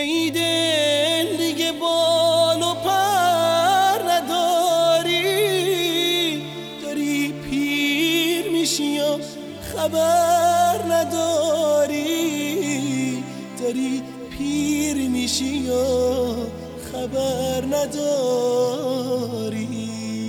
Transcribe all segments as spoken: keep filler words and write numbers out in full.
ای دل دیگه بال و پر نداری، داری پیر میشی و خبر نداری، داری پیر میشی و خبر نداری.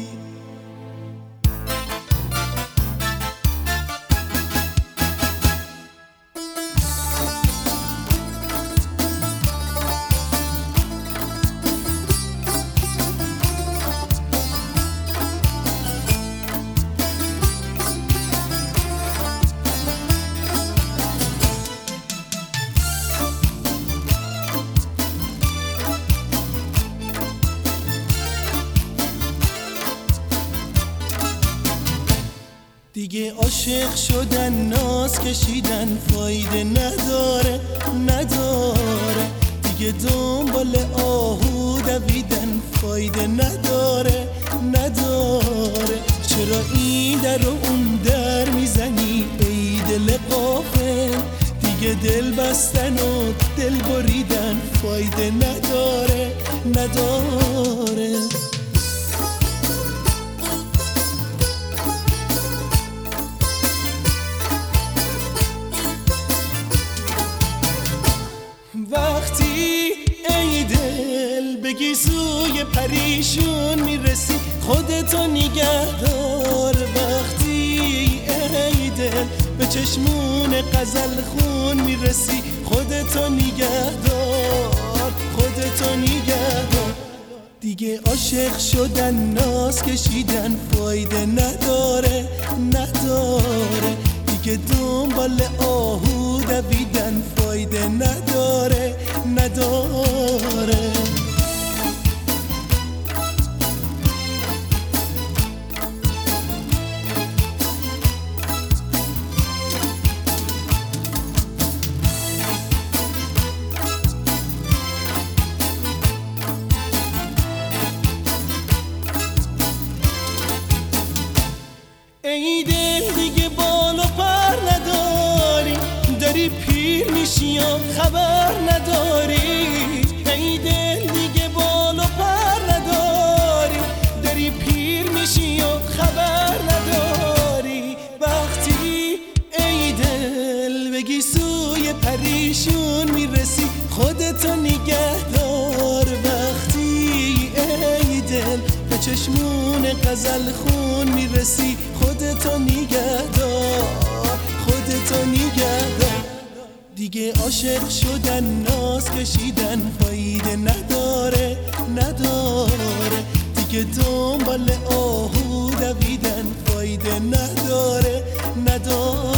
دیگه عاشق شدن ناز کشیدن فایده نداره نداره، دیگه دنبال آهو دویدن فایده نداره نداره. چرا این در و اون در میزنی ای دل غافل، دیگه دل بستن و دل بریدن فایده نداره نداره. وقتی ای دل بگی سوی پریشون میرسی خودتو نگه دار، وقتی ای دل به چشمون غزل خون میرسی خودتو نگه دار خودتو نگه دار. دیگه عاشق شدن ناز کشیدن فایده نداره نداره، دیگه دنبال آهو دویدن فایده نداره نداره. ای دل دیگه بال و پر نداری، داری پیر میشی و خبر نداری. ای دل دیگه بال و پر نداری، داری پیر میشی و خبر نداری. وقتی ای دل بگی سوی پریشون میرسی خودتو نگه دار، وقتی ای دل به چشمون غزل خون میرسی خودتو نگه دار خودتو نگه دار. دیگه عاشق شدن ناز کشیدن فایده نداره نداره، دیگه دنبال آهو دویدن فایده نداره نداره.